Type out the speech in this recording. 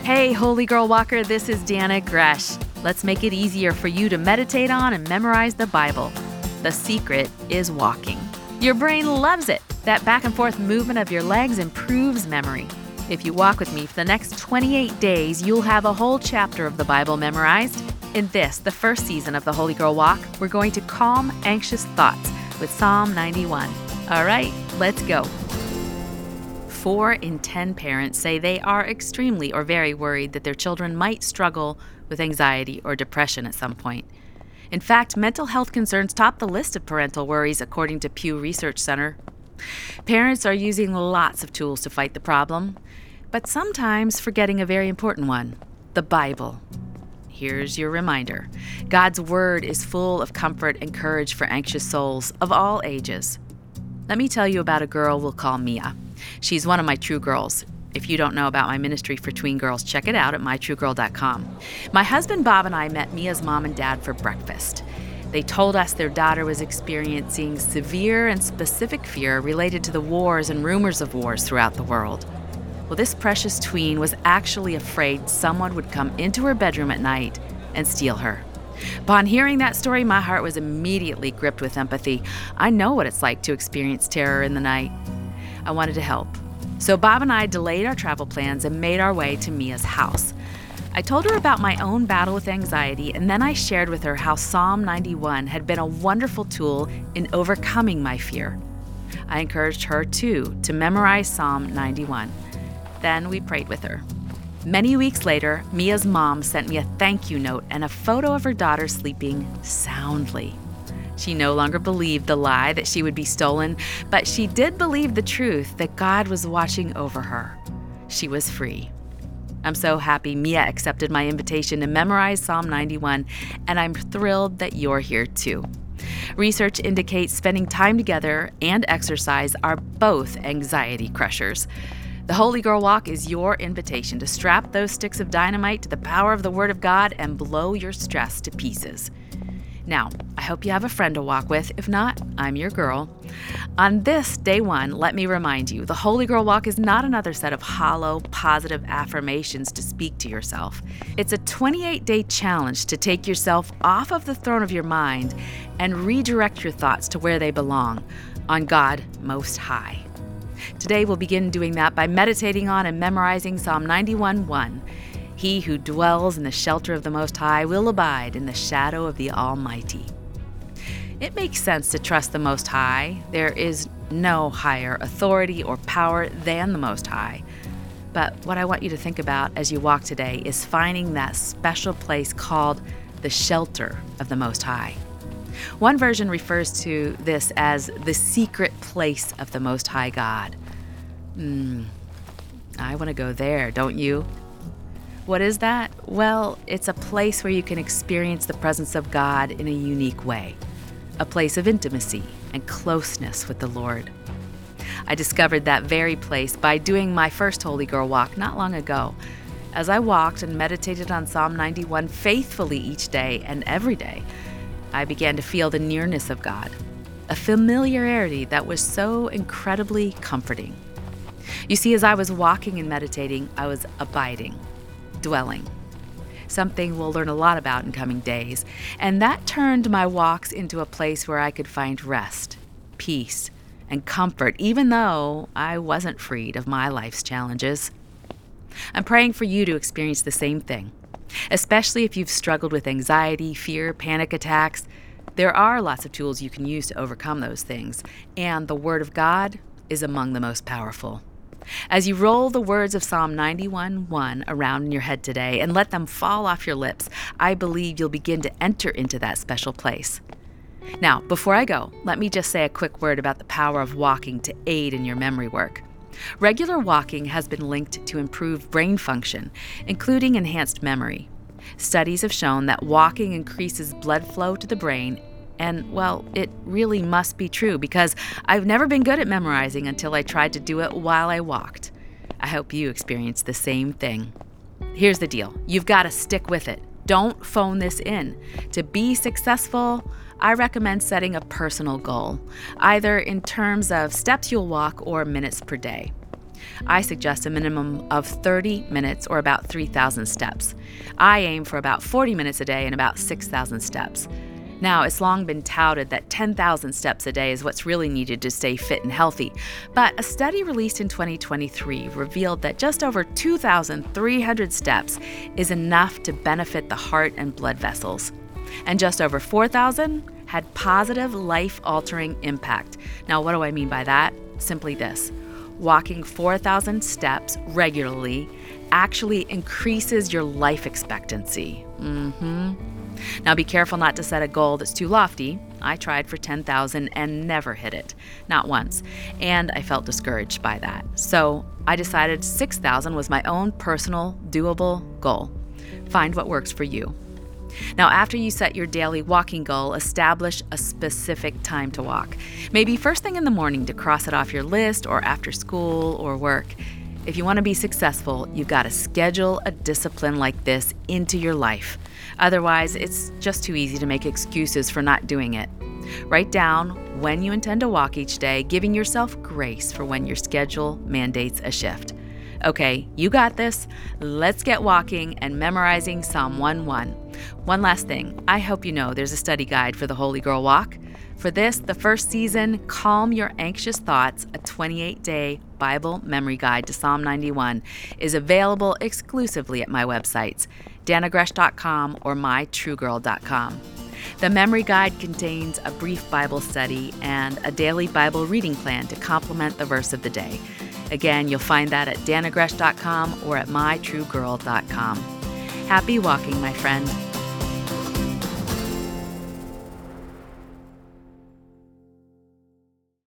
Hey, Holy Girl Walker, this is Dana Gresh. Let's make it easier for you to meditate on and memorize the Bible. The secret is walking. Your brain loves it. That back and forth movement of your legs improves memory. If you walk with me for the next 28 days, you'll have a whole chapter of the Bible memorized. In this, the first season of the Holy Girl Walk, we're going to calm anxious thoughts with Psalm 91. All right, let's go. 4 in 10 parents say they are extremely or very worried that their children might struggle with anxiety or depression at some point. In fact, mental health concerns top the list of parental worries, according to Pew Research Center. Parents are using lots of tools to fight the problem, but sometimes forgetting a very important one, the Bible. Here's your reminder. God's Word is full of comfort and courage for anxious souls of all ages. Let me tell you about a girl we'll call Mia. She's one of my True Girls. If you don't know about my ministry for tween girls, check it out at mytruegirl.com. My husband Bob and I met Mia's mom and dad for breakfast. They told us their daughter was experiencing severe and specific fear related to the wars and rumors of wars throughout the world. Well, this precious tween was actually afraid someone would come into her bedroom at night and steal her. Upon hearing that story, my heart was immediately gripped with empathy. I know what it's like to experience terror in the night. I wanted to help. So Bob and I delayed our travel plans and made our way to Mia's house. I told her about my own battle with anxiety, and then I shared with her how Psalm 91 had been a wonderful tool in overcoming my fear. I encouraged her, too, to memorize Psalm 91. Then we prayed with her. Many weeks later, Mia's mom sent me a thank you note and a photo of her daughter sleeping soundly. She no longer believed the lie that she would be stolen, but she did believe the truth that God was watching over her. She was free. I'm so happy Mia accepted my invitation to memorize Psalm 91, and I'm thrilled that you're here too. Research indicates spending time together and exercise are both anxiety crushers. The Holy Girl Walk is your invitation to strap those sticks of dynamite to the power of the Word of God and blow your stress to pieces. Now, I hope you have a friend to walk with. If not, I'm your girl. On this, day 1, let me remind you, the Holy Girl Walk is not another set of hollow, positive affirmations to speak to yourself. It's a 28-day challenge to take yourself off of the throne of your mind and redirect your thoughts to where they belong, on God Most High. Today, we'll begin doing that by meditating on and memorizing Psalm 91:1. He who dwells in the shelter of the Most High will abide in the shadow of the Almighty. It makes sense to trust the Most High. There is no higher authority or power than the Most High. But what I want you to think about as you walk today is finding that special place called the shelter of the Most High. One version refers to this as the secret place of the Most High God. I want to go there, don't you? What is that? Well, it's a place where you can experience the presence of God in a unique way, a place of intimacy and closeness with the Lord. I discovered that very place by doing my first Holy Girl Walk not long ago. As I walked and meditated on Psalm 91 faithfully each day and every day, I began to feel the nearness of God, a familiarity that was so incredibly comforting. You see, as I was walking and meditating, I was abiding, dwelling, something we'll learn a lot about in coming days. And that turned my walks into a place where I could find rest, peace, and comfort, even though I wasn't freed of my life's challenges. I'm praying for you to experience the same thing, especially if you've struggled with anxiety, fear, panic attacks. There are lots of tools you can use to overcome those things, and the Word of God is among the most powerful. As you roll the words of Psalm 91:1 around in your head today and let them fall off your lips, I believe you'll begin to enter into that special place. Now, before I go, let me just say a quick word about the power of walking to aid in your memory work. Regular walking has been linked to improved brain function, including enhanced memory. Studies have shown that walking increases blood flow to the brain. And, well, it really must be true because I've never been good at memorizing until I tried to do it while I walked. I hope you experience the same thing. Here's the deal. You've got to stick with it. Don't phone this in. To be successful, I recommend setting a personal goal, either in terms of steps you'll walk or minutes per day. I suggest a minimum of 30 minutes or about 3,000 steps. I aim for about 40 minutes a day and about 6,000 steps. Now, it's long been touted that 10,000 steps a day is what's really needed to stay fit and healthy, but a study released in 2023 revealed that just over 2,300 steps is enough to benefit the heart and blood vessels. And just over 4,000 had positive life-altering impact. Now, what do I mean by that? Simply this: walking 4,000 steps regularly actually increases your life expectancy. Now, be careful not to set a goal that's too lofty. I tried for 10,000 and never hit it, not once, and I felt discouraged by that. So I decided 6,000 was my own personal, doable goal. Find what works for you. Now, after you set your daily walking goal, establish a specific time to walk. Maybe first thing in the morning to cross it off your list, or after school or work. If you want to be successful, you've got to schedule a discipline like this into your life. Otherwise, it's just too easy to make excuses for not doing it. Write down when you intend to walk each day, giving yourself grace for when your schedule mandates a shift. Okay, you got this. Let's get walking and memorizing Psalm 1:1. One last thing. I hope you know there's a study guide for the Holy Girl Walk. For this, the first season, Calm Your Anxious Thoughts, a 28-day Bible memory guide to Psalm 91, is available exclusively at my websites, danagresh.com or mytruegirl.com. The memory guide contains a brief Bible study and a daily Bible reading plan to complement the verse of the day. Again, you'll find that at danagresh.com or at mytruegirl.com. Happy walking, my friend.